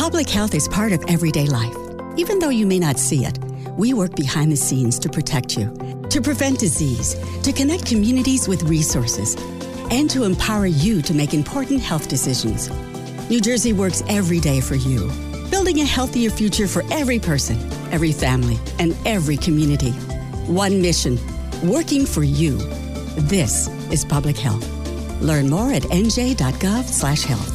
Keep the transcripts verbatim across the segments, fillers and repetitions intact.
Public health is part of everyday life. Even though you may not see it, we work behind the scenes to protect you, to prevent disease, to connect communities with resources, and to empower you to make important health decisions. New Jersey works every day for you, building a healthier future for every person, every family, and every community. One mission, working for you. This is public health. Learn more at n j dot gov slash health.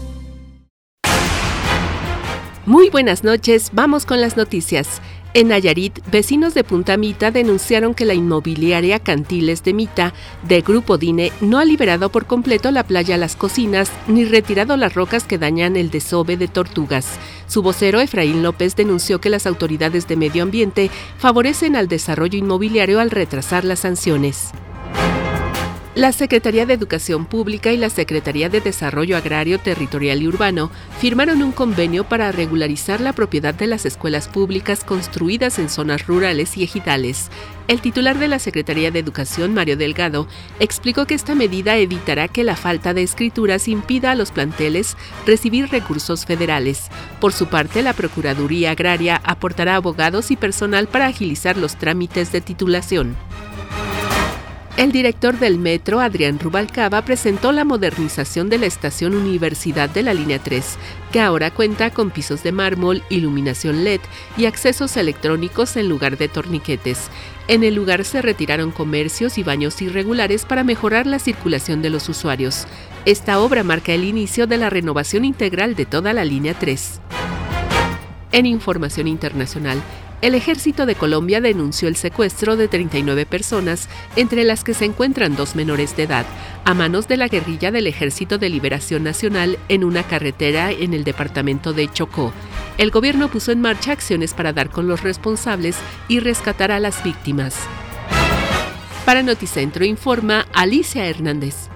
Muy buenas noches, vamos con las noticias. En Nayarit, vecinos de Punta Mita denunciaron que la inmobiliaria Cantiles de Mita, de Grupo Dine, no ha liberado por completo la playa Las Cocinas, ni retirado las rocas que dañan el desove de tortugas. Su vocero, Efraín López, denunció que las autoridades de medio ambiente favorecen al desarrollo inmobiliario al retrasar las sanciones. La Secretaría de Educación Pública y la Secretaría de Desarrollo Agrario, Territorial y Urbano firmaron un convenio para regularizar la propiedad de las escuelas públicas construidas en zonas rurales y ejidales. El titular de la Secretaría de Educación, Mario Delgado, explicó que esta medida evitará que la falta de escrituras impida a los planteles recibir recursos federales. Por su parte, la Procuraduría Agraria aportará abogados y personal para agilizar los trámites de titulación. El director del Metro, Adrián Rubalcaba, presentó la modernización de la estación Universidad de la Línea tres, que ahora cuenta con pisos de mármol, iluminación L E D y accesos electrónicos en lugar de torniquetes. En el lugar se retiraron comercios y baños irregulares para mejorar la circulación de los usuarios. Esta obra marca el inicio de la renovación integral de toda la Línea tres. En información internacional, el Ejército de Colombia denunció el secuestro de treinta y nueve personas, entre las que se encuentran dos menores de edad, a manos de la guerrilla del Ejército de Liberación Nacional en una carretera en el departamento de Chocó. El gobierno puso en marcha acciones para dar con los responsables y rescatar a las víctimas. Para Noticentro informa Alicia Hernández.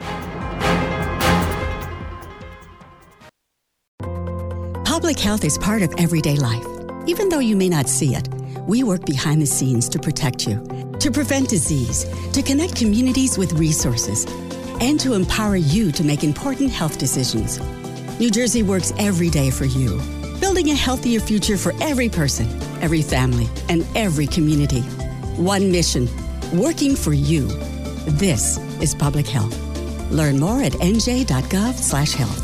Public health is part of everyday life. Even though you may not see it, we work behind the scenes to protect you, to prevent disease, to connect communities with resources, and to empower you to make important health decisions. New Jersey works every day for you, building a healthier future for every person, every family, and every community. One mission, working for you. This is public health. Learn more at n j dot gov slash health.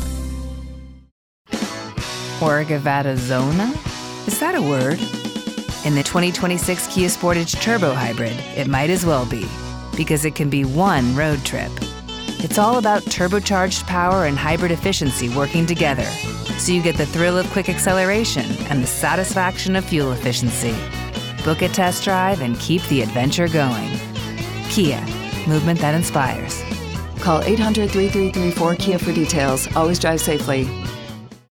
Orgavattazona? Is that a word? In the twenty twenty-six Kia Sportage Turbo Hybrid, it might as well be, because it can be one road trip. It's all about turbocharged power and hybrid efficiency working together, so you get the thrill of quick acceleration and the satisfaction of fuel efficiency. Book a test drive and keep the adventure going. Kia, movement that inspires. Call eight hundred, three three three, four K I A for details. Always drive safely.